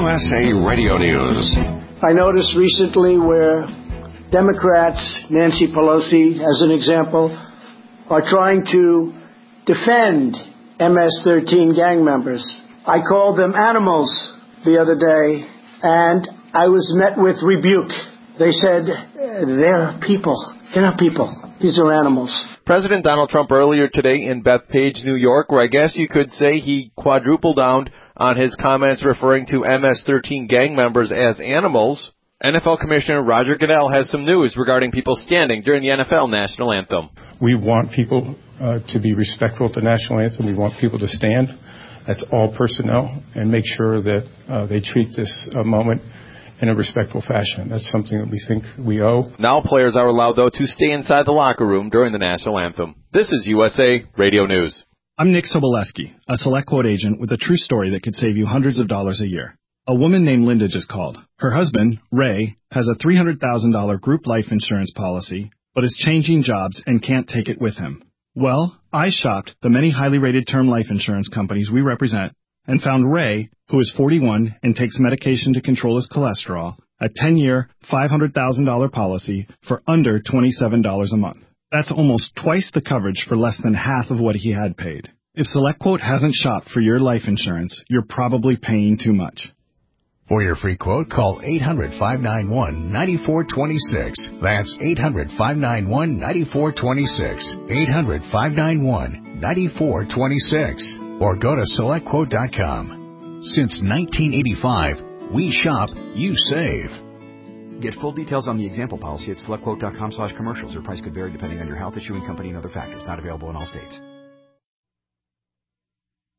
USA Radio News. I noticed recently where Democrats, Nancy Pelosi as an example, are trying to defend MS-13 gang members. I called them animals the other day, and I was met with rebuke. They said, they're people. They're not people. These are animals. President Donald Trump earlier today in Bethpage, New York, where I guess you could say he quadrupled down on his comments referring to MS-13 gang members as animals. NFL Commissioner Roger Goodell has some news regarding people standing during the NFL National Anthem. We want people to be respectful to the National Anthem. We want people to stand. That's all personnel, and make sure that they treat this moment in a respectful fashion. That's something that we think we owe. Now players are allowed, though, to stay inside the locker room during the National Anthem. This is USA Radio News. I'm Nick Soboleski, a SelectQuote agent with a true story that could save you hundreds of dollars a year. A woman named Linda just called. Her husband, Ray, has a $300,000 group life insurance policy, but is changing jobs and can't take it with him. Well, I shopped the many highly rated term life insurance companies we represent and found Ray, who is 41 and takes medication to control his cholesterol, a 10-year, $500,000 policy for under $27 a month. That's almost twice the coverage for less than half of what he had paid. If SelectQuote hasn't shopped for your life insurance, you're probably paying too much. For your free quote, call 800-591-9426. That's 800-591-9426. 800-591-9426. Or go to SelectQuote.com. Since 1985, we shop, you save. Get full details on the example policy at SelectQuote.com/commercials. Your price could vary depending on your health, issuing company, and other factors. Not available in all states.